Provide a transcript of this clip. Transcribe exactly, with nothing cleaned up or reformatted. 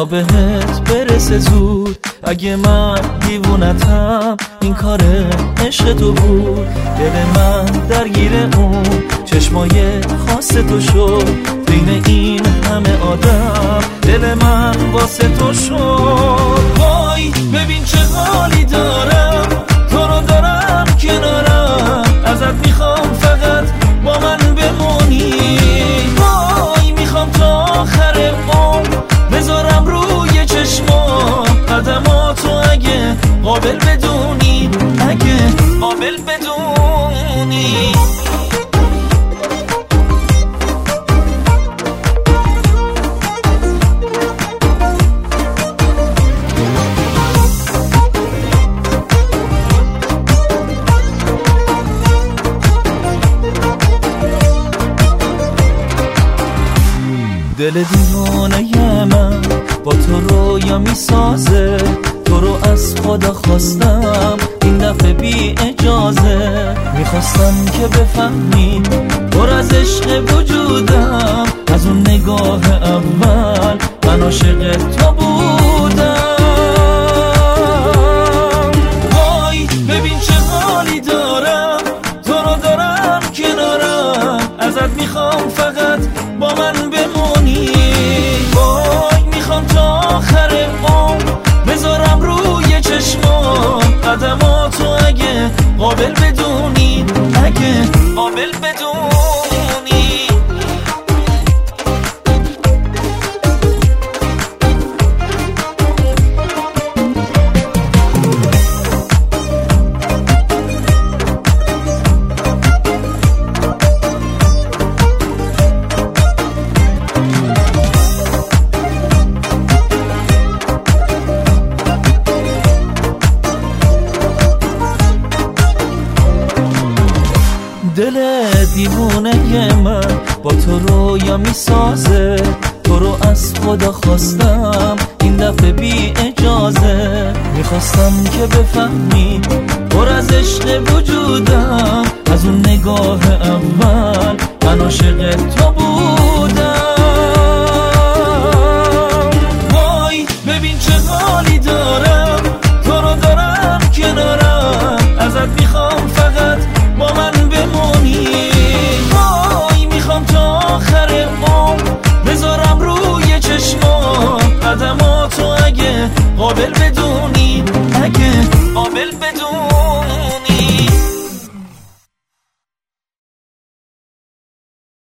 تا بهت برسه زود. اگه من دیوونتم این کار عشق تو بود. دل من درگیر اون چشمای خاص تو شد. بین این همه آدم دل من واسه تو شد. وای ببین چه حالی دارم، تو رو دارم کنارم. ازت میخوام فقط با من بمونی. وای میخوام تا آخر عمر بذارم روی چشمام قدماتو اگه قابل بدونی، اگه قابل بدونی. دل دیوانه من با تو رویا میسازه. تو رو از خدا خواستم این دفعه بی اجازه. میخواستم که بفهمی پر از عشق وجودم. از اون نگاه اول من عاشق تو بودم. وای ببین چه حالی دارم، تو رو دارم کنارم. ازت میخوام فقط با من بمونی. وای میخوام تا آخر عمر بذارم روی چشمام قدماتو اگه قابل بدونی، اگه قابل بدونی. دل دیوونه من با تو رویا میسازه. تو رو از خدا خواستم این دفعه بی اجازه. میخواستم که بفهمی پر از عشق وجودم. از اون نگاه اول من عاشق تو بودم. وای ببین چه حالی دارم، تو رو دارم کنارم. ازت میخوام فقط با من بمونی. وای میخوام تا آخر عمر بذارم روی چشمام قدماتو اگه قابل بدونی، اگه قابل بدونی.